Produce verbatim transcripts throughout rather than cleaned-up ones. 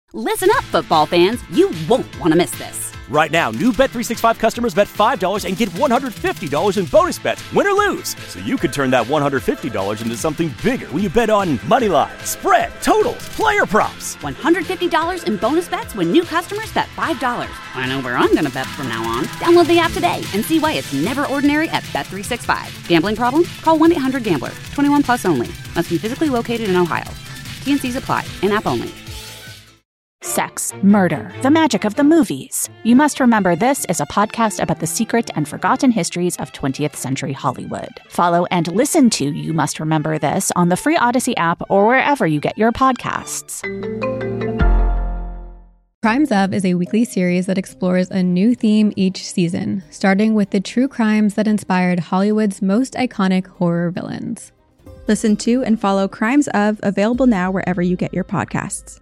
Listen up, football fans. You won't want to miss this. Right now, new Bet three sixty-five customers bet five dollars and get one hundred fifty dollars in bonus bets, win or lose. So you could turn that one hundred fifty dollars into something bigger when you bet on money line, spread, totals, player props. one hundred fifty dollars in bonus bets when new customers bet five dollars. I know where I'm going to bet from now on. Download the app today and see why it's never ordinary at Bet three sixty-five. Gambling problem? Call one eight hundred gambler. twenty-one plus only. Must be physically located in Ohio. T N Cs apply. In-app only. Sex, murder, the magic of the movies. You must remember this is a podcast about the secret and forgotten histories of twentieth century Hollywood. Follow and listen to You Must Remember This on the free Odyssey app or wherever you get your podcasts. Crimes Of is a weekly series that explores a new theme each season, starting with the true crimes that inspired Hollywood's most iconic horror villains. Listen to and follow Crimes Of, available now wherever you get your podcasts.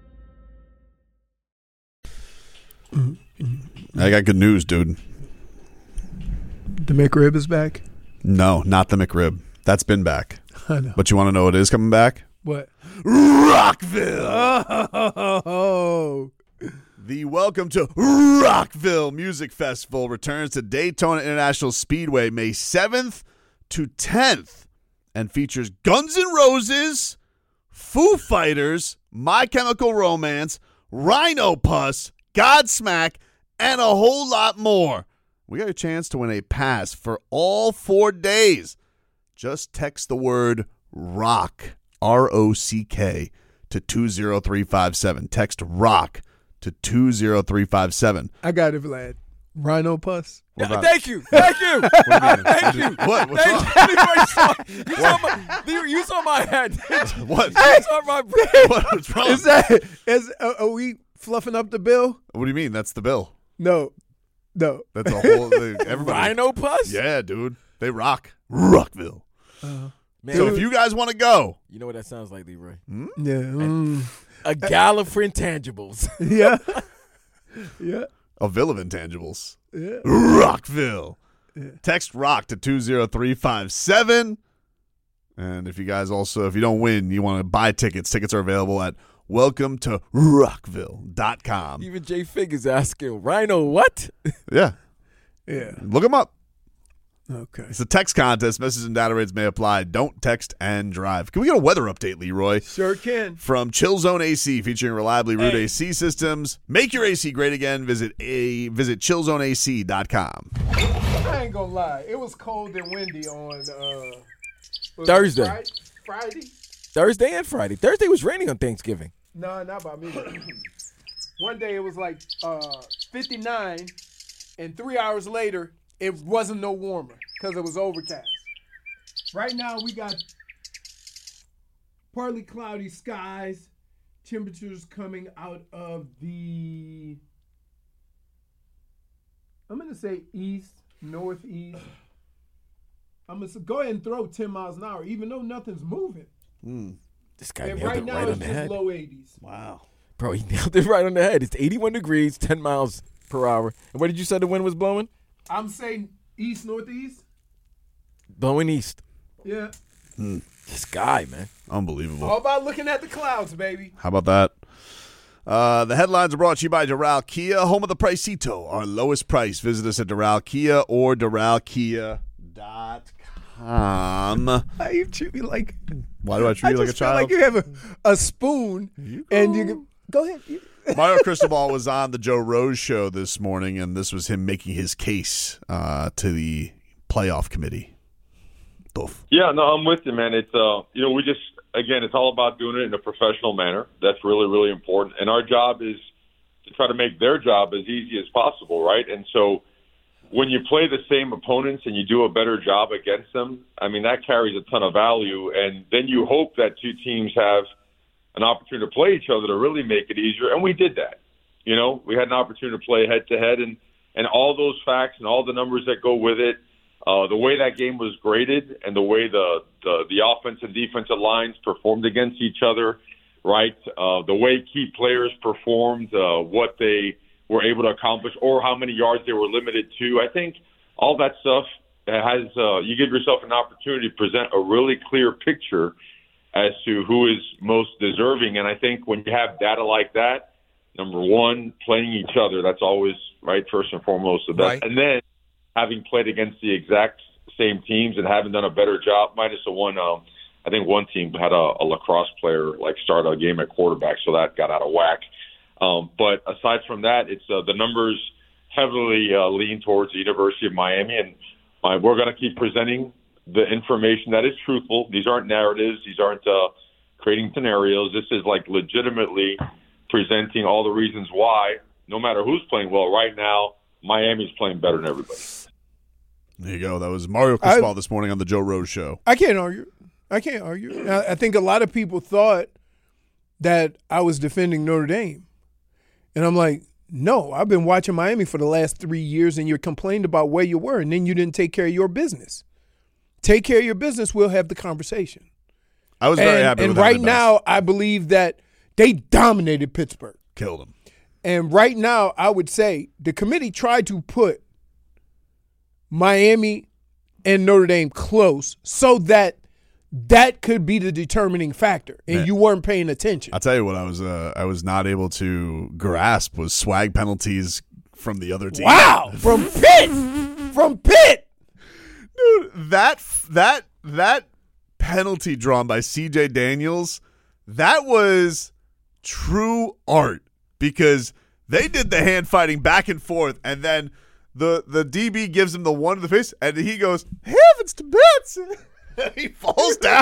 I got good news, dude. The McRib is back? No, not the McRib. That's been back. I know. But you want to know what is coming back? What? Rockville! Oh. The Welcome to Rockville Music Festival returns to Daytona International Speedway May seventh to tenth and features Guns N' Roses, Foo Fighters, My Chemical Romance, Rhino Puss, Godsmack, and a whole lot more. We got a chance to win a pass for all four days. Just text the word ROCK, R O C K, to two zero three five seven. Text ROCK to two zero three five seven. I got it, Vlad. Rhino Puss. Yeah, thank you. Thank you. What do you mean? Thank you. What? What's Thank wrong? You. You, saw, you, saw my, you, you saw my head. What? You saw my What? What's wrong? Is that, is, uh, are we fluffing up the bill? What do you mean? That's the bill. No. No. That's a whole everybody. Rhino Puss? Yeah, dude. They rock. Rockville. Uh, Man, so if you guys want to go. You know what that sounds like, Leroy? Hmm? Yeah. Mm. A gala for intangibles. Yeah. Yeah. A Ville of Intangibles. Yeah. Rockville. Yeah. Text ROCK to two zero three five seven. And if you guys also, if you don't win, you want to buy tickets, tickets are available at welcome to rockville dot com. Even Jay Fig is asking, Rhino what? Yeah. Yeah. Look them up. Okay. It's a text contest. Messages and data rates may apply. Don't text and drive. Can we get a weather update, Leroy? Sure can. From Chill Zone A C, featuring reliably root Hey. A C systems. Make your A C great again. Visit a visit chill zone A C dot com. I ain't gonna lie. It was cold and windy on uh, was it Thursday. Friday? Friday? Thursday and Friday. Thursday was raining on Thanksgiving. No, not by me. One day it was like uh, fifty-nine, and three hours later, it wasn't no warmer because it was overcast. Right now, we got partly cloudy skies, temperatures coming out of the, I'm going to say east, northeast. I'm going to go ahead and throw ten miles an hour, even though nothing's moving. Mm. This guy And nailed right it now, right on it's the just head. low eighties. Wow. Bro, he nailed it right on the head. It's eighty-one degrees, ten miles per hour. And where did you say the wind was blowing? I'm saying east, northeast. Blowing east. Yeah. Mm. This guy, man. Unbelievable. All about looking at the clouds, baby. How about that? Uh, the headlines are brought to you by Doral Kia, home of the Pricito, our lowest price. Visit us at Doral Kia or doral kia dot com. Why you treat me like? Why do I treat I you like a just feel child? like you have a, a spoon, You and go. you can, go ahead. You- Mario Cristobal was on the Joe Rose show this morning, and this was him making his case uh, to the playoff committee. Doof. Yeah, no, I'm with you, man. It's uh, you know, we just again, it's all about doing it in a professional manner. That's really, really important. And our job is to try to make their job as easy as possible, right? And so when you play the same opponents and you do a better job against them, I mean, that carries a ton of value. And then you hope that two teams have an opportunity to play each other to really make it easier. And we did that. You know, we had an opportunity to play head-to-head, and, and all those facts and all the numbers that go with it, uh, the way that game was graded and the way the, the, the offense and defensive lines performed against each other, right, uh, the way key players performed, uh, what they were able to accomplish, or how many yards they were limited to. I think all that stuff has uh, you give yourself an opportunity to present a really clear picture as to who is most deserving. And I think when you have data like that, number one, playing each other. That's always, right, first and foremost the best. Right. And then having played against the exact same teams and having done a better job, minus the one, um, I think one team had a, a lacrosse player like start a game at quarterback, so that got out of whack. Um, but aside from that, it's uh, the numbers heavily uh, lean towards the University of Miami, and uh, we're going to keep presenting the information that is truthful. These aren't narratives. These aren't uh, creating scenarios. This is like legitimately presenting all the reasons why, no matter who's playing well right now, Miami's playing better than everybody. There you go. That was Mario Cristobal this morning on the Joe Rose Show. I can't argue. I can't argue. I, I think a lot of people thought that I was defending Notre Dame. And I'm like, no, I've been watching Miami for the last three years, and you're complaining about where you were, and then you didn't take care of your business. Take care of your business, we'll have the conversation. I was very and, happy and with right that. now, I believe that they dominated Pittsburgh. Killed them. And right now, I would say the committee tried to put Miami and Notre Dame close so that that could be the determining factor, and Man. you weren't paying attention. I'll tell you what I was uh, I was not able to grasp was swag penalties from the other team. Wow, from Pitt, from Pitt, dude, that that that penalty drawn by C J Daniels, that was true art because they did the hand fighting back and forth, and then the the D B gives him the one to the face, and he goes, "Heavens to bits!" He falls down.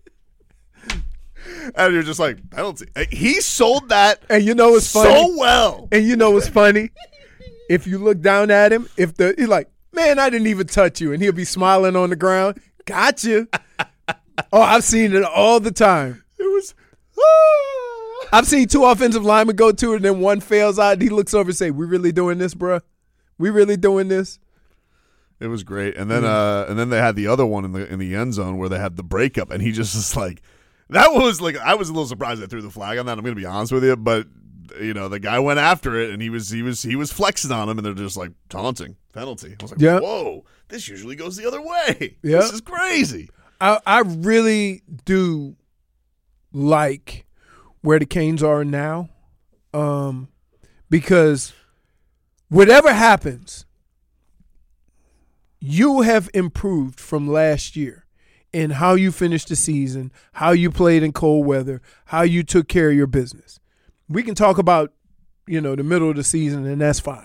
And you're just like, penalty. He sold that and you know it's funny so well. And you know what's funny? If you look down at him, if the he's like, man, I didn't even touch you, and he'll be smiling on the ground. Gotcha. Oh, I've seen it all the time. It was. Ah. I've seen two offensive linemen go to it, and then one fails out, and he looks over and say, "We really doing this, bro? We really doing this?" It was great, and then uh, and then they had the other one in the in the end zone where they had the breakup, and he just was like, that was like I was a little surprised they threw the flag on that. I'm going to be honest with you, but you know the guy went after it, and he was he was he was flexing on him, and they're just like taunting penalty. I was like, yep. whoa, this usually goes the other way. Yep. This is crazy. I I really do like where the Canes are now, um, because whatever happens, you have improved from last year in how you finished the season, how you played in cold weather, how you took care of your business. We can talk about, you know, the middle of the season, and that's fine.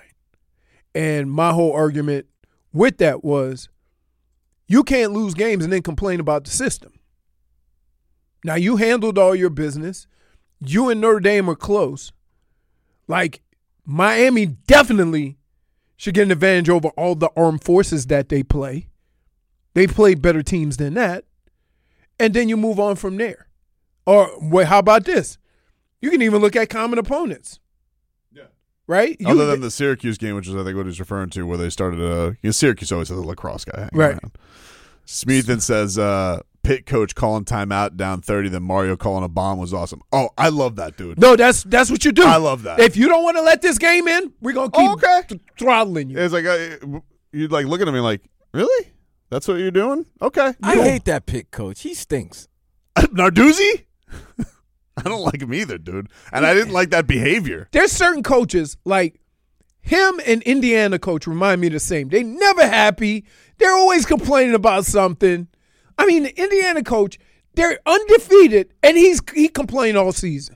And my whole argument with that was you can't lose games and then complain about the system. Now, you handled all your business. You and Notre Dame are close. Like, Miami definitely should get an advantage over all the armed forces that they play. They play better teams than that. And then you move on from there. Or, wait, how about this? You can even look at common opponents. Yeah. Right? You, Other than the Syracuse game, which is, I think, what he's referring to, where they started a you know, Syracuse always has a lacrosse guy hanging right. around. Smeathan says, uh, Pitt coach calling timeout down thirty, then Mario calling a bomb was awesome. Oh, I love that, dude. No, that's that's what you do. I love that. If you don't want to let this game in, we're going to keep oh, okay. th- throttling you. It's like, uh, you'd like looking at me like, really? That's what you're doing? Okay. I hate that Pitt coach. He stinks. Narduzzi? I don't like him either, dude. And I didn't like that behavior. There's certain coaches, like him and Indiana coach remind me the same. They never happy. They're always complaining about something. I mean, the Indiana coach, they're undefeated, and he's he complained all season.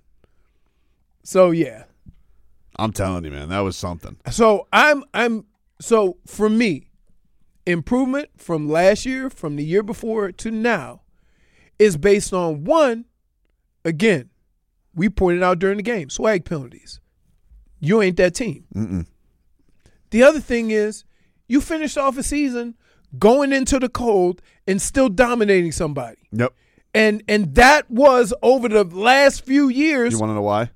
So, yeah. I'm telling you, man, that was something. So, I'm I'm so for me, improvement from last year, from the year before to now, is based on one, again, we pointed out during the game, swag penalties. You ain't that team. Mm-mm. The other thing is you finished off a season going into the cold and still dominating somebody. Yep. And and that was over the last few years. You want to know why?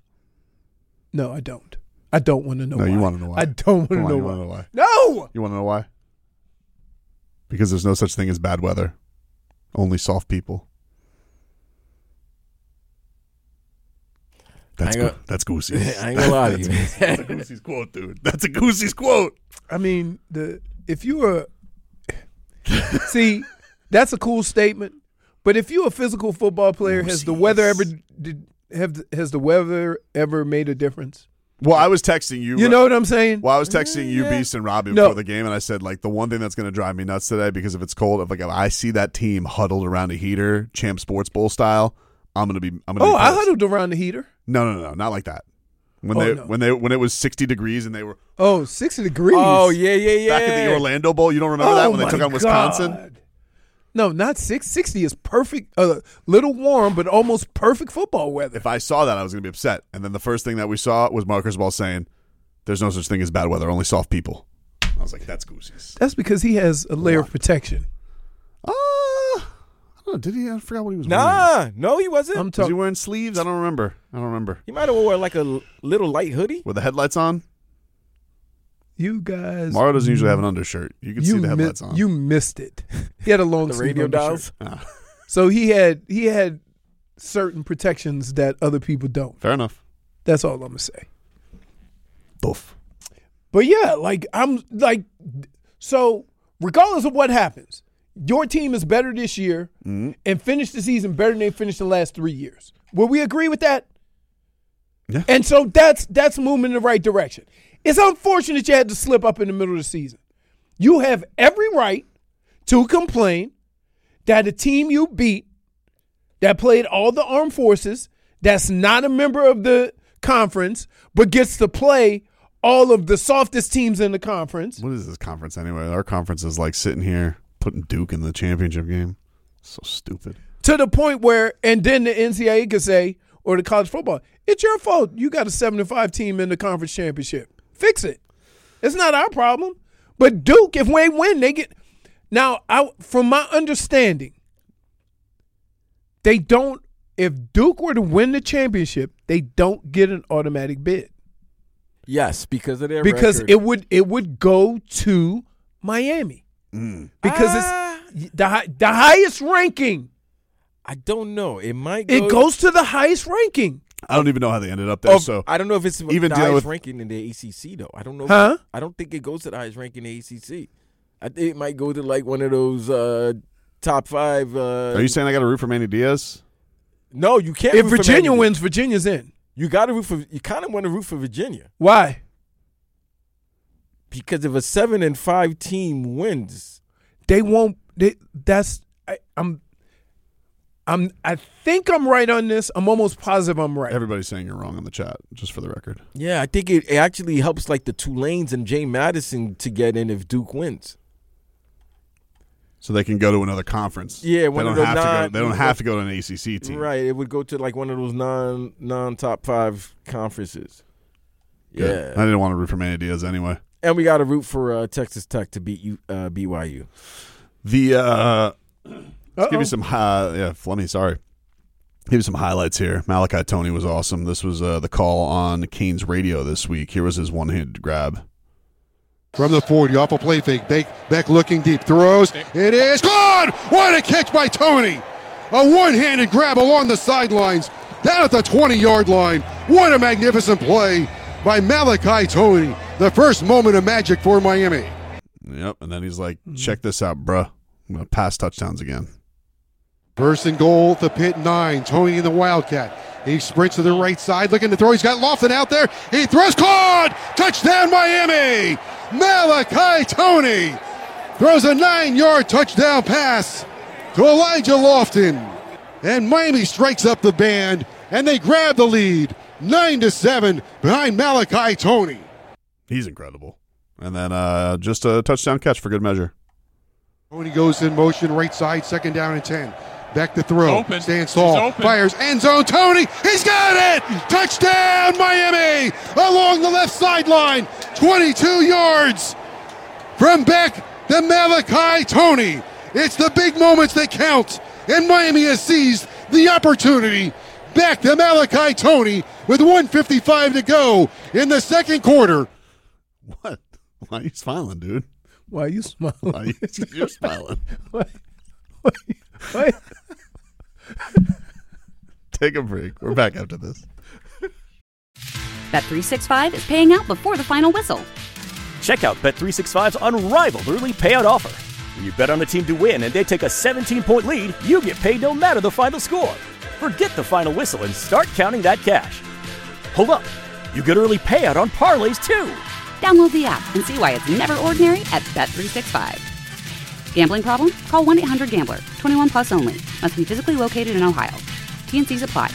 No, I don't. I don't want to know no, why. you want to know why. I don't want to know, you why. know why. No! You want to know why? Because there's no such thing as bad weather. Only soft people. That's gonna, go- that's Goosey's. I ain't gonna lie to you. That's, that's a Goosey's quote, dude. That's a Goosey's quote. I mean, the if you are see, that's a cool statement. But if you're a physical football player, Goosey's. has the weather ever did have has the weather ever made a difference? Well, I was texting you. You know what I'm saying? Well, I was texting you, Beast, and Robbie No. before the game, and I said, like, the one thing that's going to drive me nuts today, because if it's cold, if like if I see that team huddled around a heater, Champ Sports Bowl style, I'm gonna be. I'm gonna. Oh, be I pissed. huddled around the heater. No, no, no, not like that. When Oh, they no. when they when it was sixty degrees and they were Oh, sixty degrees. Oh, yeah, yeah, yeah. back at the Orlando Bowl. You don't remember Oh, that when they my took on Wisconsin? God. No, not six. sixty is perfect. A uh, little warm, but almost perfect football weather. If I saw that, I was gonna be upset. And then the first thing that we saw was Marcus Ball saying, "There's no such thing as bad weather, only soft people." I was like, "That's goosies." That's because he has a layer of protection. Uh, I don't know. Did he? I forgot what he was wearing. Nah, no, he wasn't. I'm Was he talking. wearing sleeves? I don't remember. I don't remember. He might have wore like a l- little light hoodie. With the headlights on? You guys. Mario doesn't usually have an undershirt. You can see the mi- headlights on. You missed it. He had a long The sleeve radio undershirt. dials. Ah, So he had he had certain protections that other people don't. fair enough. That's all I'm gonna say. Boof. But yeah, like I'm like, so regardless of what happens, your team is better this year Mm-hmm. and finished the season better than they finished the last three years. Will we agree with that? Yeah. And so that's that's moving in the right direction. It's unfortunate you had to slip up in the middle of the season. You have every right to complain that a team you beat that played all the armed forces, that's not a member of the conference, but gets to play all of the softest teams in the conference. What is this conference anyway? Our conference is like sitting here putting Duke in the championship game. So stupid. To the point where, and then the N C double A could say, or the college football, it's your fault. You got a seven and five team in the conference championship. Fix it. It's not our problem. But Duke, if we win, they get. Now, I, from my understanding, they don't. If Duke were to win the championship, they don't get an automatic bid Yes, because of their because record. it would it would go to Miami Mm. because Ah. it's the hi- the highest ranking. I don't know. It might go. It goes to the highest ranking. I don't even know how they ended up there. Oh, so I don't know if it's Even even the dealing highest with- ranking in the A C C though. I don't know. Huh? I don't think it goes to the highest ranking in the A C C. I think it might go to like one of those uh, top five. Uh, are you saying I got to root for Manny Diaz? No, you can't. If root for Virginia Man U. wins, Virginia's in. you got to root for. You kind of want to root for Virginia Why? because if a seven and five team wins, They won't. They, that's. I, I'm. I'm. I think I'm right on this. I'm almost positive I'm right. Everybody's saying you're wrong in the chat, just for the record. yeah, I think it, it actually helps like the Tulanes and Jay Madison to get in if Duke wins. So they can go to another conference. Yeah, they one don't of the have to go. non- They don't have to go to an A C C team. Right, it would go to like one of those non non top five conferences. Good. Yeah, I didn't want to root for Manny Diaz anyway. and we got to root for uh, Texas Tech to beat you, uh, B Y U. The uh, let's give Uh-oh. you some. Uh, yeah, Flemmy. Sorry. Give you some highlights here. Malachi Tony was awesome. This was uh, the call on Canes radio this week. Here was his one-handed grab. From the forty, off a play fake. Beck, Beck looking deep. Throws. It is gone! What a catch by Tony! A one-handed grab along the sidelines. Down at the twenty-yard line. What a magnificent play by Malachi Tony. The first moment of magic for Miami. Yep, and then he's like, check this out, bruh. I'm going to pass touchdowns again. First and goal, the pit nine. Tony in the Wildcat. He sprints to the right side, looking to throw. He's got Lofton out there. He throws, caught! Touchdown, Miami! Malachi Tony throws a nine-yard touchdown pass to Elijah Lofton. And Miami strikes up the band, and they grab the lead, nine to seven behind Malachi Tony. He's incredible. And then uh, just a touchdown catch for good measure. Tony goes in motion, right side, second down and ten. Back to throw. Open. Stands He's tall. open. Fires. End zone. Tony. He's got it. Touchdown, Miami. Along the left sideline. twenty-two yards from Beck to Malachi Tony. It's the big moments that count. And Miami has seized the opportunity. Back to Malachi Tony with one fifty-five to go in the second quarter. What? Why are you smiling, dude? Why are you smiling? Why are you, you're smiling. Why? Why? Why? Take a break. We're back after this. Bet three sixty-five is paying out before the final whistle. Check out Bet three sixty-five's unrivaled early payout offer. When you bet on a team to win and they take a seventeen-point lead, you get paid no matter the final score. Forget the final whistle and start counting that cash. Hold up. You get early payout on parlays, too. Download the app and see why it's never ordinary at Bet three sixty-five. Gambling problem? Call one eight hundred gambler. twenty-one plus only. Must be physically located in Ohio. T N Cs apply.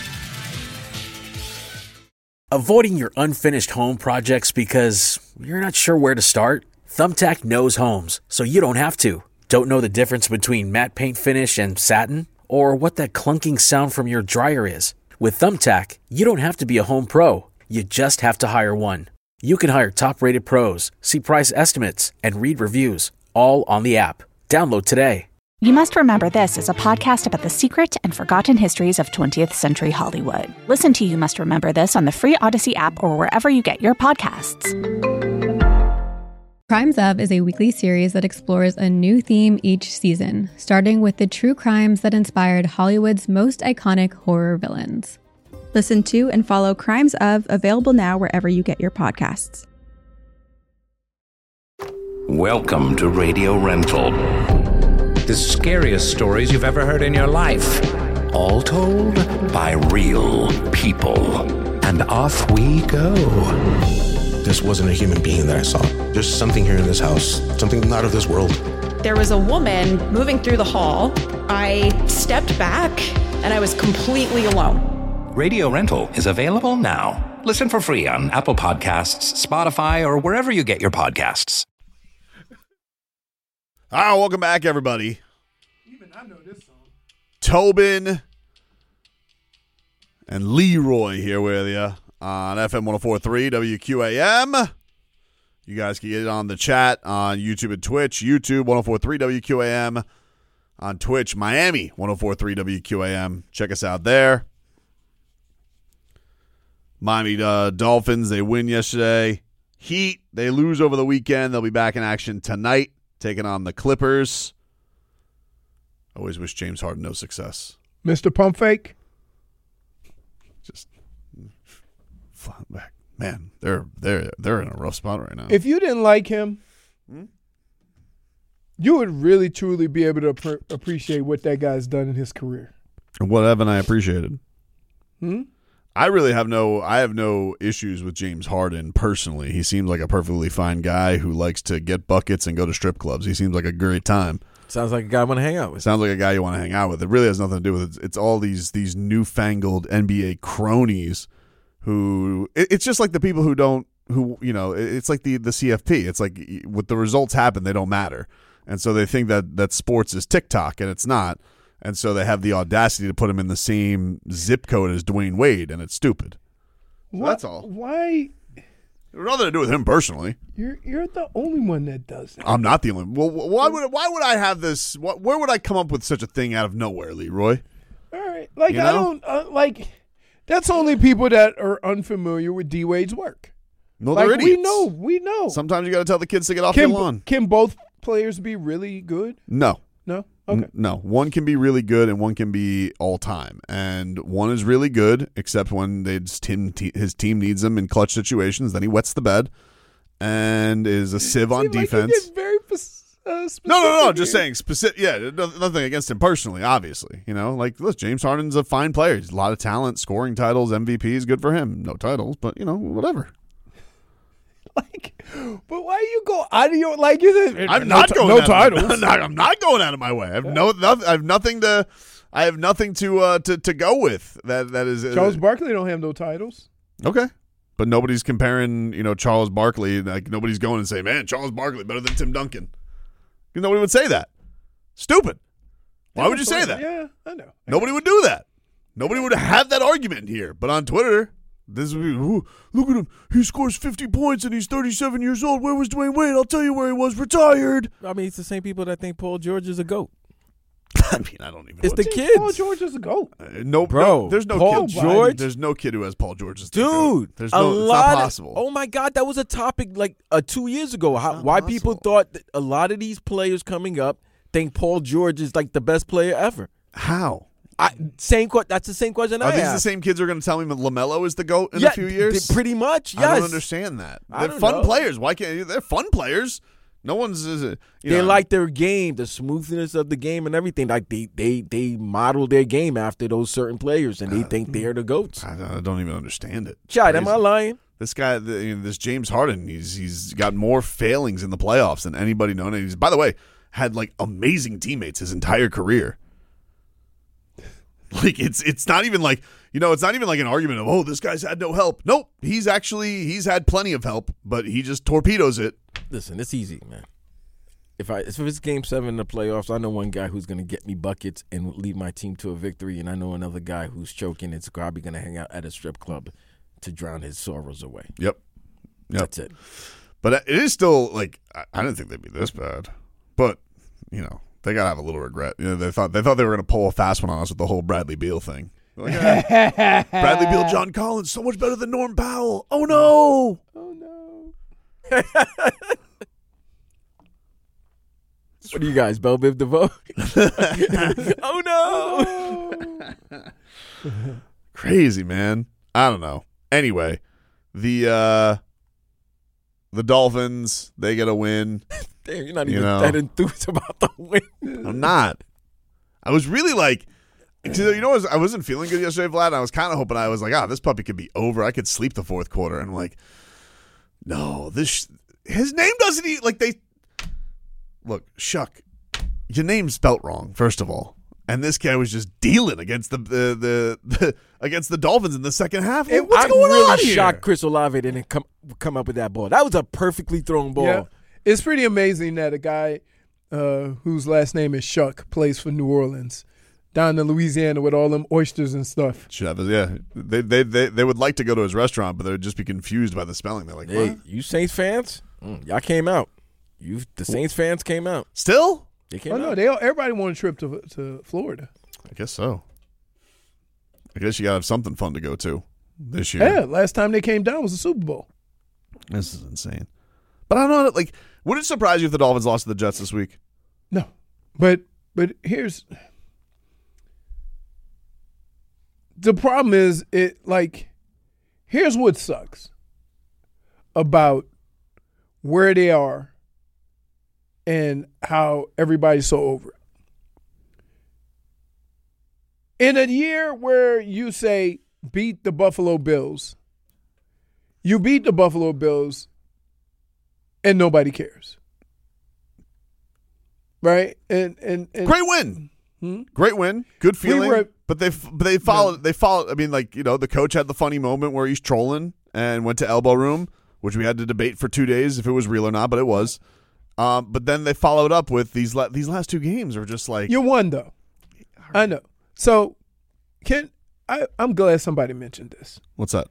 Avoiding your unfinished home projects because you're not sure where to start? Thumbtack knows homes, so you don't have to. Don't know the difference between matte paint finish and satin? Or what that clunking sound from your dryer is? With Thumbtack, you don't have to be a home pro. You just have to hire one. You can hire top-rated pros, see price estimates, and read reviews, all on the app. Download today. You Must Remember This is a podcast about the secret and forgotten histories of twentieth century Hollywood. Listen to You Must Remember This on the free Odyssey app or wherever you get your podcasts. Crimes Of is a weekly series that explores a new theme each season, starting with the true crimes that inspired Hollywood's most iconic horror villains. Listen to and follow Crimes Of, available now wherever you get your podcasts. Welcome to Radio Rental. The scariest stories you've ever heard in your life. All told by real people. And off we go. This wasn't a human being that I saw. There's something here in this house, something not of this world. There was a woman moving through the hall. I stepped back and I was completely alone. Radio Rental is available now. Listen for free on Apple Podcasts, Spotify, or wherever you get your podcasts. All right, welcome back, everybody. Even I know this song. Tobin and Leroy here with you on F M one oh four point three W Q A M. You guys can get it on the chat on YouTube and Twitch. YouTube one oh four point three W Q A M. On Twitch, Miami one oh four point three W Q A M. Check us out there. Miami uh, Dolphins, they win yesterday. Heat, they lose over the weekend. They'll be back in action tonight, taking on the Clippers. Always wish James Harden no success. Mister Pump Fake? Just flying back. Man, they're they're they're in a rough spot right now. If you didn't like him, hmm? you would really truly be able to ap- appreciate what that guy's done in his career. What haven't I appreciated? Hmm? I really have no I have no issues with James Harden personally. He seems like a perfectly fine guy who likes to get buckets and go to strip clubs. He seems like a great time. Sounds like a guy I want to hang out with. Sounds like a guy you want to hang out with. It really has nothing to do with it. It's all these these newfangled N B A cronies who it, it's just like the people who don't who you know it's like the the C F P. It's like what the results happen, they don't matter, and so they think that that sports is TikTok and it's not. And so they have the audacity to put him in the same zip code as Dwayne Wade, and it's stupid. So What, that's all. Why? It has nothing to do with him personally. You're you're the only one that does that. I'm not the only. Well, why would why would I have this? What, where would I come up with such a thing out of nowhere, Leroy? All right, like You I know? don't uh, like. That's only people that are unfamiliar with D Wade's work. No, like, they're we idiots. know, we know. Sometimes you got to tell the kids to get off Can, your lawn. can both players be really good? No. No. Okay. N- no, one can be really good and one can be all time. And one is really good, except when they just, him, te- his team needs him in clutch situations. Then he wets the bed and is a sieve on Seemed like you defense. get very uh, specific No, no, no. here. Just saying specific. Yeah, no- nothing against him personally. Obviously, you know, like look, James Harden's a fine player. He's a lot of talent, scoring titles, M V Ps, good for him. No titles, but you know, whatever. But why you go out of your like? You I'm no not ti- going. no out titles. Of, I'm, not, I'm not going out of my way. I have no, nothing. I have nothing to. I have nothing to uh, to to go with. That that is uh, Charles Barkley don't have no titles. Okay. But nobody's comparing, you know, Charles Barkley. Like nobody's going and say, man, Charles Barkley better than Tim Duncan. Nobody would say that. Stupid. Why would you say that? Yeah, I know. Nobody would do that. Nobody would have that argument here. But on Twitter, this would be, "Ooh, look at him. He scores fifty points and he's thirty-seven years old. Where was Dwayne Wade? I'll tell you where he was. Retired." I mean, it's the same people that think Paul George is a GOAT. I mean, I don't even It's know. the kids. Paul George is a GOAT. Uh, no, Bro, no, there's no Paul kid. George? There's no kid who has Paul George's Dude, There's a no, lot it's not of- possible. oh my God, that was a topic like uh, two years ago. How, why people thought that a lot of these players coming up think Paul George is like the best player ever. How? I, same. que- That's the same question Are I these asked. the same kids who are going to tell me that LaMelo is the GOAT in Yeah, a few years? th- pretty much, I don't yes. understand that. I They're don't fun know. players. Why can't they're fun players? No one's. Uh, you They know, like their game, the smoothness of the game, and everything. Like they, they, they model their game after those certain players, and they think they're the goats. I, I don't even understand it. Chad, am Crazy. I lying? This guy, the, you know, this James Harden, he's he's got more failings in the playoffs than anybody known. And he's, by the way, had like amazing teammates his entire career. Like it's it's not even like, you know, it's not even like an argument of, oh, this guy's had no help. Nope, he's actually he's had plenty of help, but he just torpedoes it. Listen, it's easy, man. If I if it's Game Seven in the playoffs, I know one guy who's going to get me buckets and lead my team to a victory, and I know another guy who's choking and is probably going to hang out at a strip club to drown his sorrows away. Yep. yep. That's it. But it is still, like, I didn't think they'd be this bad. But, you know, they got to have a little regret. You know, they thought they thought they were going to pull a fast one on us with the whole Bradley Beal thing. Like, ah, Bradley Beal, John Collins, so much better than Norm Powell. Oh, no. Oh, no. What are you guys, Belle Biv DeVoe? Oh, no. Crazy, man. I don't know. Anyway, the uh, the Dolphins, they get a win. Damn, you're not you even know. that enthused about the win. I'm not. I was really like, you know, I, was, I wasn't feeling good yesterday, Vlad. And I was kind of hoping I was like, ah, oh, this puppy could be over. I could sleep the fourth quarter. And I'm like, no, this his name doesn't eat like they. Look, Shuck, your name's spelt wrong, first of all. And this guy was just dealing against the the, the, the against the Dolphins in the second half. Hey, what's I'm going really on here? shocked Chris Olave didn't come come up with that ball. That was a perfectly thrown ball. Yeah. It's pretty amazing that a guy uh, whose last name is Shuck plays for New Orleans, down in Louisiana with all them oysters and stuff. Should have, yeah. They, they they they would like to go to his restaurant, but they would just be confused by the spelling. They're like, hey, what? You Saints fans? Mm, y'all came out. You the Saints fans came out. Still? They came oh, out. no, they all, everybody want a trip to to Florida. I guess so. I guess you got to have something fun to go to this year. Yeah, last time they came down was the Super Bowl. This is insane. But I don't know, like, would it surprise you if the Dolphins lost to the Jets this week? No. But but here's the problem is it like here's what sucks about where they are and how everybody's so over it. In a year where you say beat the Buffalo Bills, you beat the Buffalo Bills and nobody cares. Right? And and, and great win. Hmm? Great win. Good feeling. We were, but they but they followed they followed I mean, like, you know, the coach had the funny moment where he's trolling and went to elbow room, which we had to debate for two days if it was real or not, but it was. Um, but then they followed up with these la- these last two games are just like you won though. I know. So, can I? I'm glad somebody mentioned this. What's that?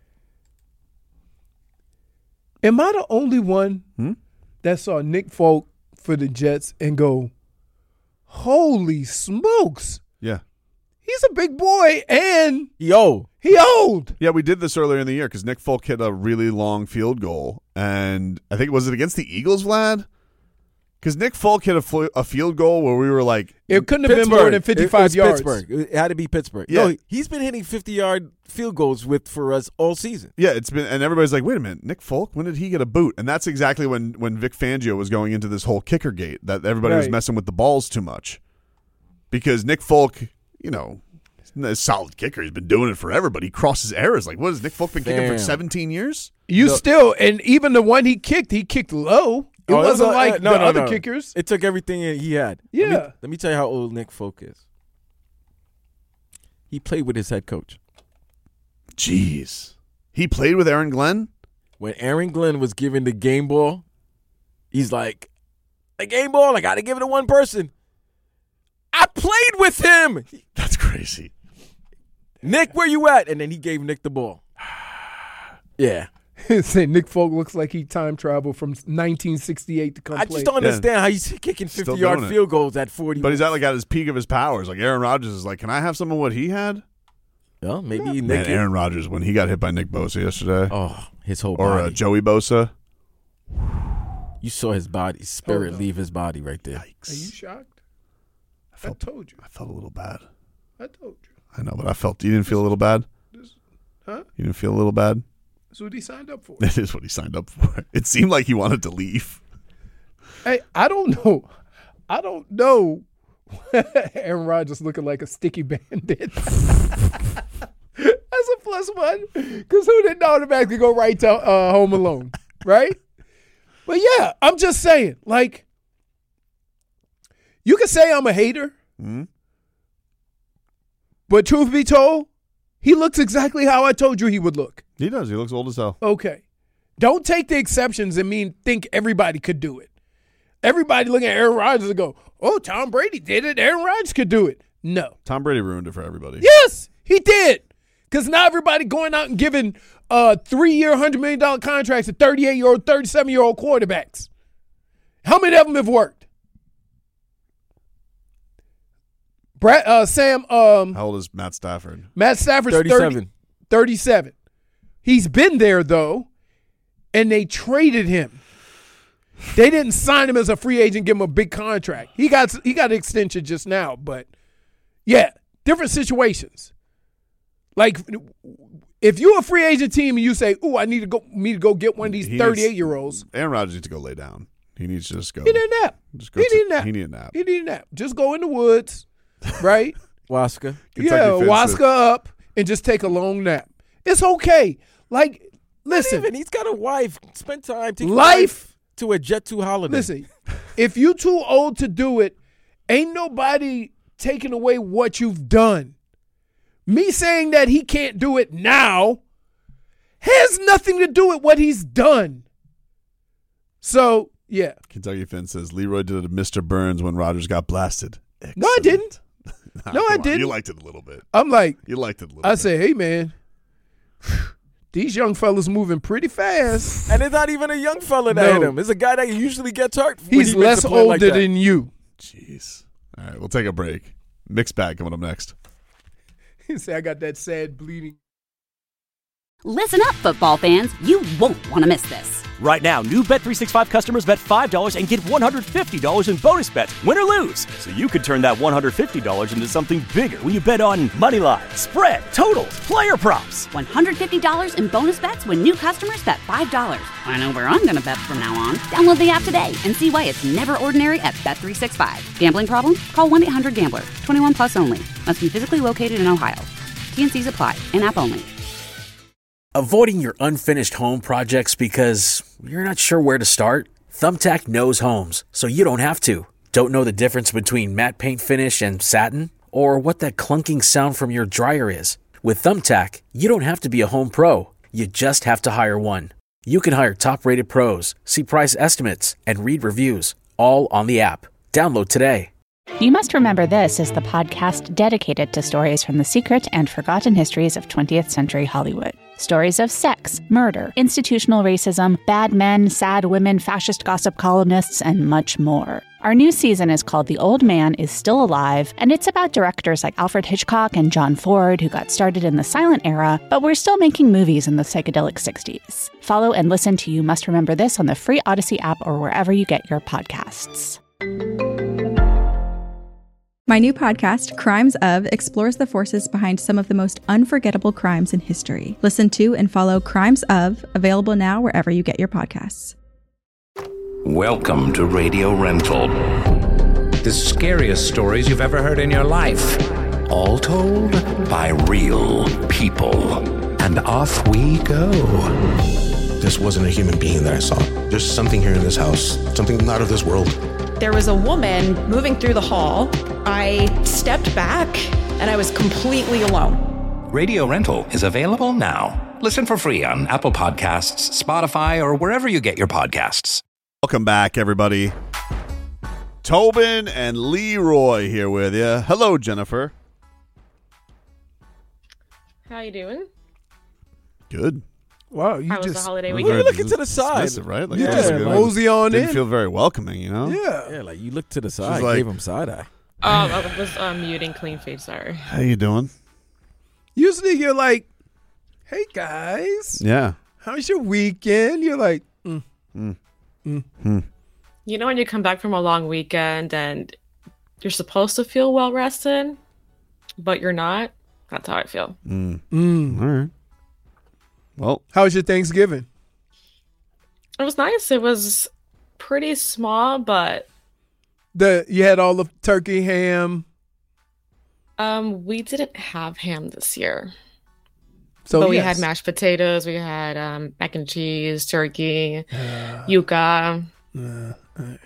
Am I the only one hmm? that saw Nick Folk for the Jets and go, "Holy smokes! Yeah, he's a big boy and he old. He old." Yeah, we did this earlier in the year because Nick Folk hit a really long field goal, and I think was it against the Eagles, Vlad? Because Nick Folk hit a, fl- a field goal where we were like, it couldn't have Pittsburgh. been more than fifty-five it, it yards. Pittsburgh. It had to be Pittsburgh. Yeah. No, he's been hitting fifty-yard field goals with for us all season. Yeah, it's been, and everybody's like, wait a minute, Nick Folk, when did he get a boot? And that's exactly when when Vic Fangio was going into this whole kicker gate that everybody right. was messing with the balls too much. Because Nick Folk, you know, he's a solid kicker. He's been doing it forever, but he crosses errors. Like, what has Nick Folk been kicking for Damn. seventeen years? You No. still, and even the one he kicked, he kicked low. It Oh, wasn't was a- like no, the no, other no. kickers. It took everything he had. Yeah. Let me, let me tell you how old Nick Folk is. He played with his head coach. Jeez. He played with Aaron Glenn? When Aaron Glenn was given the game ball, he's like, the game ball, I got to give it to one person. I played with him. That's crazy. Nick, where you at? And then he gave Nick the ball. Yeah. Say Nick Folk looks like he time traveled from nineteen sixty-eight to come I play. just don't understand how he's kicking Still fifty-yard doing it. field goals at forty. But he's at like at his peak of his powers. Like Aaron Rodgers is like, can I have some of what he had? Well, maybe Nick. Man, Aaron Rodgers, when he got hit by Nick Bosa yesterday. Oh, his whole or body. uh, Joey Bosa. You saw his body, spirit Oh, no. leave his body right there. Yikes. Are you shocked? I, felt, I told you. I felt a little bad. I told you. I know, but I felt, you didn't feel a little bad? This, huh? You didn't feel a little bad? That's what he signed up for. That is what he signed up for. It seemed like he wanted to leave. Hey, I don't know. I don't know. Aaron Rodgers looking like a sticky bandit. That's That's a plus one. Because who didn't automatically go right to uh, Home Alone, right? But yeah, I'm just saying, like, you can say I'm a hater, mm-hmm. but truth be told, he looks exactly how I told you he would look. He does. He looks old as hell. Okay. Don't take the exceptions and mean think everybody could do it. Everybody looking at Aaron Rodgers and go, oh, Tom Brady did it. Aaron Rodgers could do it. No. Tom Brady ruined it for everybody. Yes, he did. Because now everybody going out and giving uh, three-year, one hundred million dollars contracts to thirty-eight-year-old, thirty-seven-year-old quarterbacks. How many of them have worked? Brad, uh, Sam. Um, How old is Matt Stafford? Matt Stafford's thirty-seven. thirty, thirty-seven. He's been there, though, and they traded him. They didn't sign him as a free agent, give him a big contract. He got he got an extension just now, but yeah, different situations. Like if you're a free agent team and you say, "Ooh, I need to go me to go get one of these thirty-eight-year-olds," Aaron Rodgers needs to go lay down. He needs to just go. He need a nap. Just go he to, need a nap. He need a nap. He need a nap. Just go in the woods, right? Waska. Yeah, Waska up and just take a long nap. It's okay. Like, listen. Not even. He's got a wife. Spend time. Take Life. To a Jet two holiday. Listen, if you too old to do it, ain't nobody taking away what you've done. Me saying that he can't do it now has nothing to do with what he's done. So, yeah. Kentucky Finn says, Leroy did it to Mister Burns when Rodgers got blasted. Excellent. No, I didn't. nah, no, I on. didn't. You liked it a little bit. I'm like. You liked it a little I bit. say, hey, man. These young fellas moving pretty fast. And it's not even a young fella that No. hit him. It's a guy that usually gets hurt. when He's he makes less a play older like that. than you. Jeez. All right, we'll take a break. Mixed bag coming up next. He say, I got that sad bleeding. Listen up, football fans. You won't want to miss this. Right now, new Bet three sixty-five customers bet five dollars and get one hundred fifty dollars in bonus bets, win or lose. So you could turn that one hundred fifty dollars into something bigger when you bet on money line, spread, totals, player props. one hundred fifty dollars in bonus bets when new customers bet five dollars. I know where I'm going to bet from now on. Download the app today and see why it's never ordinary at Bet three sixty-five. Gambling problem? Call one eight hundred gambler. twenty-one plus only. Must be physically located in Ohio. T N Cs apply. In-app only. Avoiding your unfinished home projects because you're not sure where to start? Thumbtack knows homes, so you don't have to. Don't know the difference between matte paint finish and satin? Or what that clunking sound from your dryer is? With Thumbtack, you don't have to be a home pro. You just have to hire one. You can hire top-rated pros, see price estimates, and read reviews, all on the app. Download today. You Must Remember This is the podcast dedicated to stories from the secret and forgotten histories of twentieth century Hollywood. Stories of sex, murder, institutional racism, bad men, sad women, fascist gossip columnists, and much more. Our new season is called The Old Man is Still Alive, and it's about directors like Alfred Hitchcock and John Ford who got started in the silent era, but were still making movies in the psychedelic sixties. Follow and listen to You Must Remember This on the free Odyssey app or wherever you get your podcasts. My new podcast, Crimes Of, explores the forces behind some of the most unforgettable crimes in history. Listen to and follow Crimes Of, available now wherever you get your podcasts. Welcome to Radio Rental. The scariest stories you've ever heard in your life. All told by real people. And off we go. This wasn't a human being that I saw. There's something here in this house, something not of this world. There was a woman moving through the hall. I stepped back and I was completely alone. Radio Rental is available now. Listen for free on Apple Podcasts, Spotify, or wherever you get your podcasts. Welcome back, everybody. Tobin and Leroy here with you. Hello, Jennifer. How you doing? Good. Wow, you How was just the holiday Well, weekend? you're looking to the side. Dismissive, right? Like, You you just just mosey on didn't in. feel very welcoming, you know? Yeah. Yeah, like you looked to the side, like- gave him side eye. Um, I was um, muting clean feed, sorry. How you doing? Usually you're like, hey, guys. Yeah. How's your weekend? You're like, mm, Mm. mm. Hmm. You know when you come back from a long weekend and you're supposed to feel well rested, but you're not? That's how I feel. Mm. Mm. All right. Well, how was your Thanksgiving? It was nice. It was pretty small, but The you had all the turkey, ham. um, we didn't have ham this year. So but we yes. had mashed potatoes, we had um, mac and cheese, turkey, yuca. Uh, uh,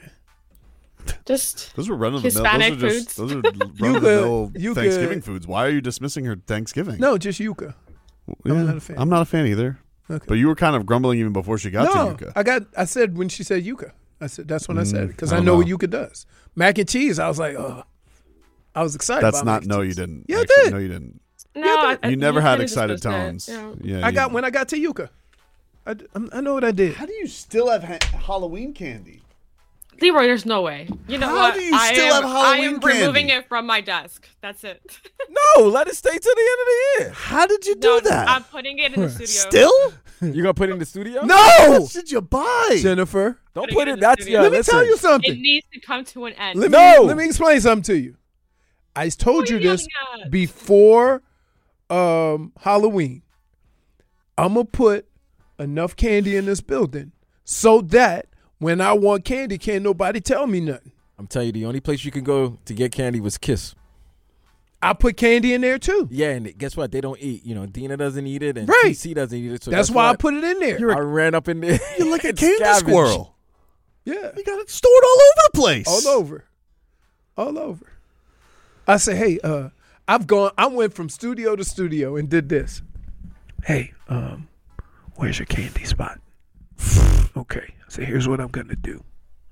Just those were run of the mill. Hispanic Those are foods. just those are run of the mill Yuca- Thanksgiving foods. Why are you dismissing her Thanksgiving? No, just yuca. Yeah, I'm not a fan. I'm not a fan either. Okay. But you were kind of grumbling even before she got no, to yuca. I got. I said when she said yuca. I said that's when I said it because Mm, I I, don't know, know. what yuca does. Mac and cheese. I was like, oh, I was excited. That's about not. mac and No, cheese. you didn't. Yeah, I Actually, did. No, you didn't. No, I, I- You never had kinda excited dismissed it, tones. you know. Yeah, I you- got when I got to yuca. I, d- I'm- I know what I did. How do you still have ha- Halloween candy? Leroy, there's no way. You know How what? do you I still am, have I Halloween am candy? removing it from my desk. That's it. No, let it stay to the end of the year. How did you No, do that? I'm putting it in the studio. Still? You gonna put it in the studio? No, What did you buy? Jennifer. Don't Putting put it it. in the That's studio. yeah. Let me listen. tell you It something. needs to come to an end. Let No. me let me explain something to you. I told Who you are you this yelling at? before um, Halloween. I'm gonna put enough candy in this building so that when I want candy, can't nobody tell me nothing. I'm telling you, the only place you can go to get candy was Kiss. I put candy in there too. Yeah, and guess what? They don't eat. You know, Dina doesn't eat it, and Right. T C doesn't eat it. So that's, that's, why I what put it in there. I ran up in there. You're like a and candy scavenged. squirrel. Yeah, You got it stored all over the place. all over, all over. I say, hey, uh, I've gone. I went from studio to studio and did this. Hey, um, where's your candy spot? Okay, I said, here's what I'm gonna do.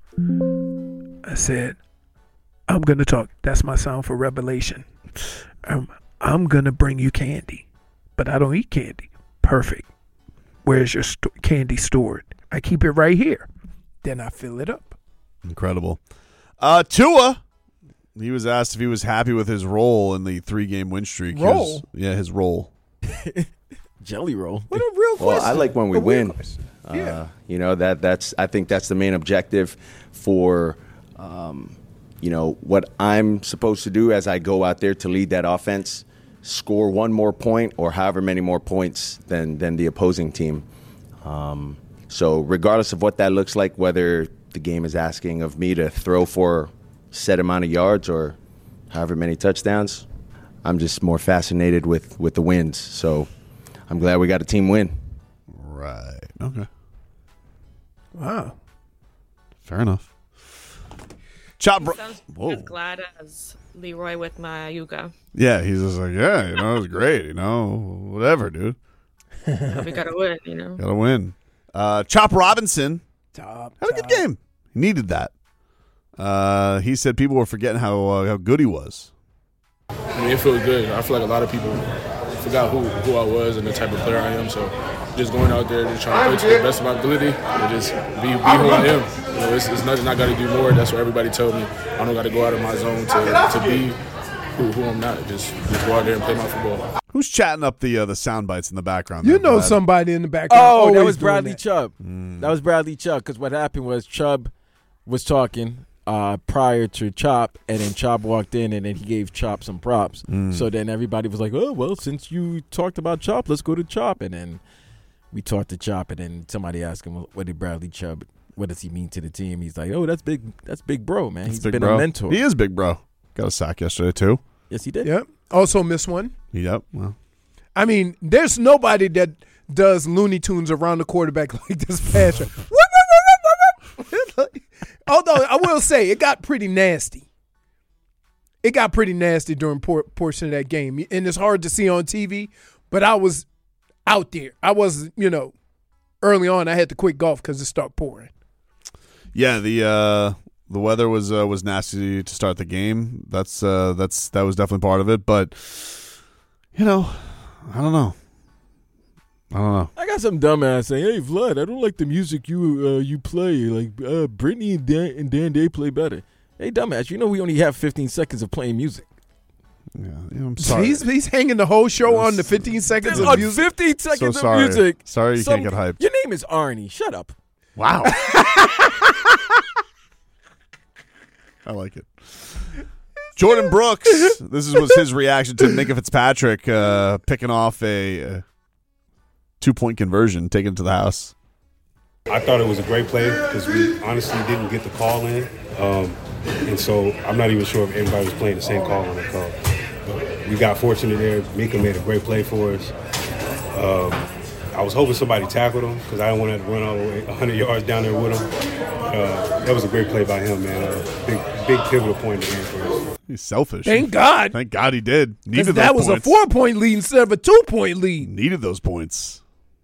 I said, I'm gonna talk. That's my sound for revelation. Um, I'm gonna bring you candy, but I don't eat candy. Perfect. Where's your st- candy stored? I keep it right here. Then I fill it up. Incredible. Uh, Tua. He was asked if he was happy with his role in the three-game win streak. He was- Role? yeah, his role. Jelly roll. What a real Well, question. I like when we A real win. question. Uh, Yeah. You know that that's I think that's the main objective for um, you know what I'm supposed to do as I go out there to lead that offense, score one more point or however many more points than than the opposing team. Um, so regardless of what that looks like, whether the game is asking of me to throw for set amount of yards or however many touchdowns, I'm just more fascinated with with the wins. So I'm glad we got a team win. Right. Okay. Wow. Fair enough. Chop. He Bro- sounds Whoa. as glad as Leroy with my yuca. Yeah, he's just like, yeah, you know, it was great. You know, whatever, dude. But we gotta win, you know. Got to win. Uh, Chop Robinson Top. had a good game. He needed that. Uh, he said people were forgetting how uh, how good he was. I mean, it feels good. I feel like a lot of people forgot who, who I was and the type of player I am. So just going out there, just trying to play to the best of my ability and just be, be who I am. You know, it's, it's nothing I got to do more. That's what everybody told me. I don't got to go out of my zone to, to be who, who I'm not. Just, just go out there and play my football. Who's chatting up the uh, the sound bites in the background? You there, know Vlad? somebody in the background. Oh, that always was doing Bradley that. Chubb. Mm. That was Bradley Chubb. Because what happened was Chubb was talking uh, prior to Chop, and then Chop walked in, and then he gave Chop some props. Mm. So then everybody was like, "Oh, well, since you talked about Chop, let's go to Chop." And then we talked to Chop, and then somebody asked him, "What did Bradley Chubb? What does he mean to the team?" He's like, "Oh, that's big. That's big, bro, man. That's He's big been bro. a mentor." He is big, bro. Got a sack yesterday too. Yes, he did. Yep. Also missed one. Yep. Well, I mean, there's nobody that does Looney Tunes around the quarterback like this pass. Although I will say it got pretty nasty. It got pretty nasty during por- portion of that game, and it's hard to see on T V. But I was out there. I was, you know, early on. I had to quit golf because it started pouring. yeah. The uh, the weather was uh, was nasty to start the game. That's uh, that's that was definitely part of it. But you know, I don't know. I don't know. I got some dumbass saying, "Hey, Vlad, I don't like the music you uh, you play. Like uh, Brittany and Dan, and Dan, they play better." Hey, dumbass, you know we only have fifteen seconds of playing music. Yeah, yeah, I'm sorry. He's he's hanging the whole show on the fifteen seconds of On music. fifteen seconds So of sorry. music. Sorry you Some- can't get hyped. Your name is Arnie. Shut up. Wow. I like it. Jordan Brooks. This is, was his reaction to Minka Fitzpatrick uh, picking off a, a two-point conversion, taking it to the house. I thought it was a great play because we honestly didn't get the call in. Um, and so I'm not even sure if everybody was playing the same call on that call. But we got fortunate there. Minka made a great play for us. Um, I was hoping somebody tackled him because I didn't want to run all the way one hundred yards down there with him. Uh, that was a great play by him, man. Uh, big, big pivotal point in the game for us. He's selfish. Thank God. Thank God he did. Needed that those was points. a four-point lead instead of a two-point lead. Needed those points.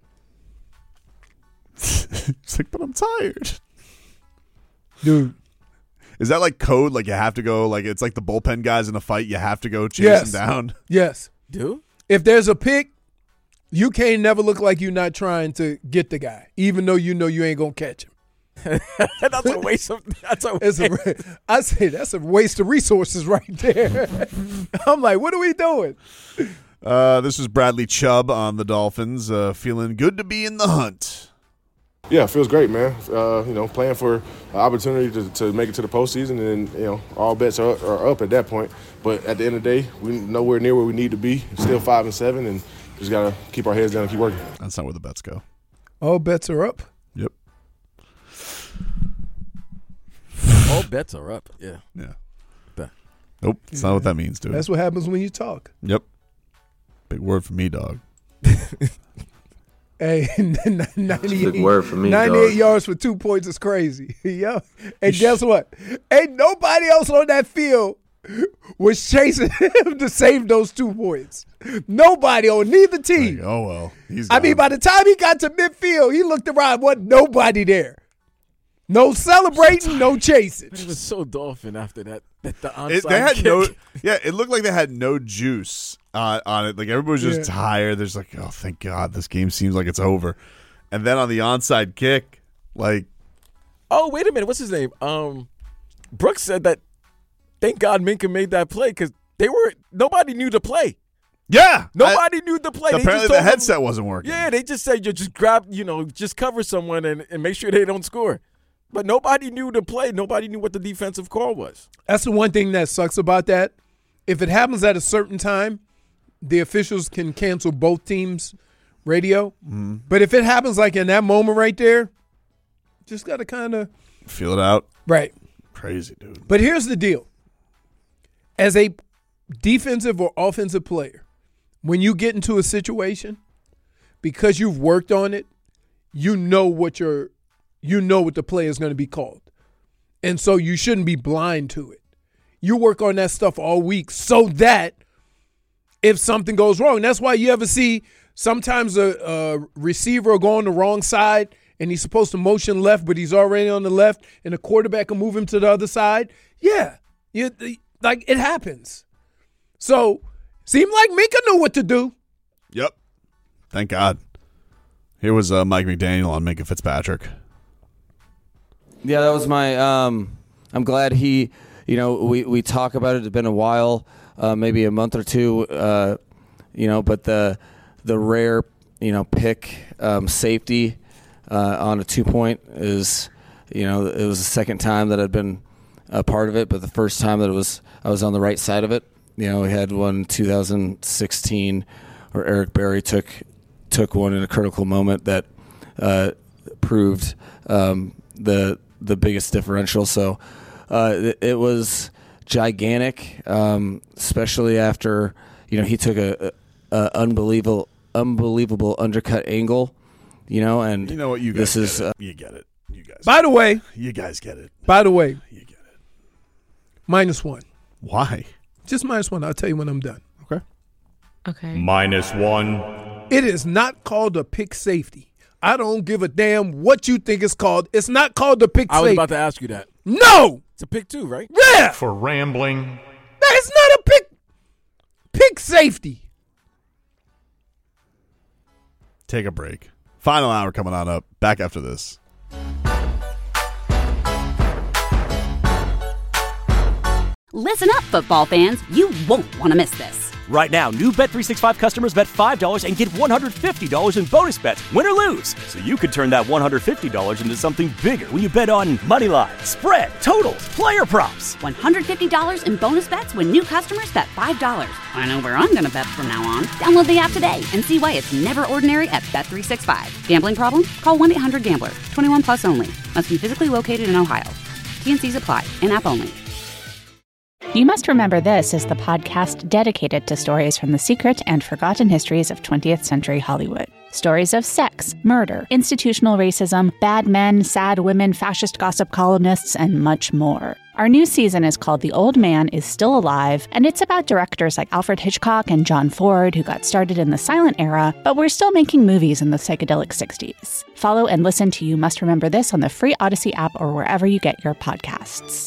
It's like, but I'm tired. Dude. Is that like code? Like you have to go, like it's like the bullpen guys in a fight, you have to go chase Yes. them down? Yes. Dude? If there's a pick, you can't never look like you're not trying to get the guy, even though you know you ain't going to catch him. That's a waste of that's a It's a, I say that's a waste of resources right there. I'm like, what are we doing? Uh, this is Bradley Chubb on the Dolphins, uh, feeling good to be in the hunt. Yeah, it feels great, man. Uh, you know, playing for an opportunity to, to make it to the postseason, and you know, all bets are, are up at that point. But at the end of the day, we're nowhere near where we need to be. Still five and seven, and just gotta keep our heads down and keep working. That's not where the bets go. All bets are up. Yep. All bets are up. Yeah. Yeah. Bet. Nope. That's not what that means, dude. That's what happens when you talk. Yep. Big word for me, dog. Hey, ninety-eight, big word for me, ninety-eight dog. yards for two points is crazy. Yo. And guess what? Ain't nobody else on that field was chasing him to save those two points. Nobody on neither team. Like, oh, well. He's I mean, gone. by the time he got to midfield, he looked around, wasn't nobody there. No celebrating, no chasing. But it was so Dolphin after that. that the onside It, they had kick. no, yeah, it looked like they had no juice uh, on it. Like everybody was just Yeah. tired. There's like, oh, thank God, this game seems like it's over. And then on the onside kick, like, Oh, wait a minute. What's his name? Um, Brooks said that thank God Minka made that play because they were nobody knew the play. yeah, Nobody knew the play. They apparently just the told them- headset wasn't working. Yeah, they just said you just grab, you know, just cover someone and, and make sure they don't score. But nobody knew the play. Nobody knew what the defensive call was. That's the one thing that sucks about that. If it happens at a certain time, the officials can cancel both teams' radio. Mhm. But if it happens like in that moment right there, just got to kind of Feel it out. right. Crazy, dude. But here's the deal. As a defensive or offensive player, when you get into a situation, because you've worked on it, you know what your you know what the play is going to be called. And so you shouldn't be blind to it. You work on that stuff all week so that if something goes wrong, that's why you ever see sometimes a, a receiver will go on the wrong side and he's supposed to motion left, but he's already on the left, and the quarterback will move him to the other side. Yeah, you, like it happens. So seemed like Minka knew what to do. Yep. Thank God. Here was uh, Mike McDaniel on Minka Fitzpatrick. Yeah, that was my. Um, I'm glad he. You know, we, we talk about it. It's been a while, uh, maybe a month or two. Uh, you know, but the the rare you know pick um, safety uh, on a two point is you know it was the second time that I'd been a part of it, but the first time that it was I was on the right side of it. You know, we had one in two thousand sixteen where Eric Berry took took one in a critical moment that uh, proved um, the the biggest differential. So uh, it, it was gigantic, um, especially after you know he took a, a, a unbelievable unbelievable undercut angle. You know, and You know what? You guys this get is it. uh, You get it. You guys. By the way, You guys get it. by the way, You get it. minus one. Why? Just minus one. I'll tell you when I'm done. Okay. Okay. Minus one. It is not called a pick safety. I don't give a damn what you think it's called. It's not called the pick I was safety. about to ask you that. No! It's a pick two, right? Yeah! For rambling. That's not a pick pick safety. Take a break. Final hour coming on up. Back after this. Listen up, football fans. You won't want to miss this. Right now, new Bet three sixty-five customers bet five dollars and get one hundred fifty dollars in bonus bets, win or lose. So you could turn that one hundred fifty dollars into something bigger when you bet on money line, spread, totals, player props. one hundred fifty dollars in bonus bets when new customers bet five dollars. I know where I'm going to bet from now on. Download the app today and see why it's never ordinary at Bet three sixty-five. Gambling problem? Call one eight hundred gambler. twenty-one plus only. Must be physically located in Ohio. T N Cs apply. In-app only. You Must Remember This is the podcast dedicated to stories from the secret and forgotten histories of twentieth century Hollywood. Stories of sex, murder, institutional racism, bad men, sad women, fascist gossip columnists, and much more. Our new season is called The Old Man is Still Alive, and it's about directors like Alfred Hitchcock and John Ford who got started in the silent era, but were still making movies in the psychedelic sixties. Follow and listen to You Must Remember This on the free Odyssey app or wherever you get your podcasts.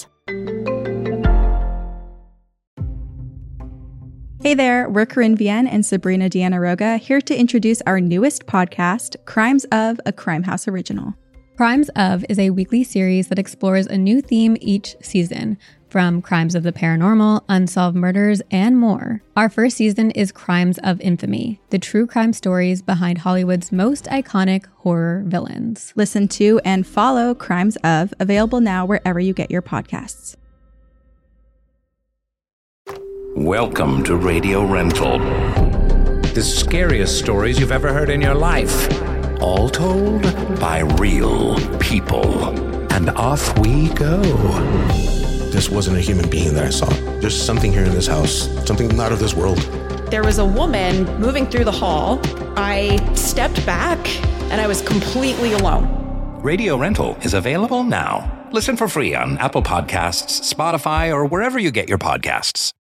Hey there, we're Corinne Vienne and Sabrina Deanna Roga here to introduce our newest podcast, Crimes of, a Crime House original. Crimes of is a weekly series that explores a new theme each season, from crimes of the paranormal, unsolved murders, and more. Our first season is Crimes of Infamy, the true crime stories behind Hollywood's most iconic horror villains. Listen to and follow Crimes of, available now wherever you get your podcasts. Welcome to Radio Rental. The scariest stories you've ever heard in your life. All told by real people. And off we go. This wasn't a human being that I saw. There's something here in this house, something not of this world. There was a woman moving through the hall. I stepped back and I was completely alone. Radio Rental is available now. Listen for free on Apple Podcasts, Spotify, or wherever you get your podcasts.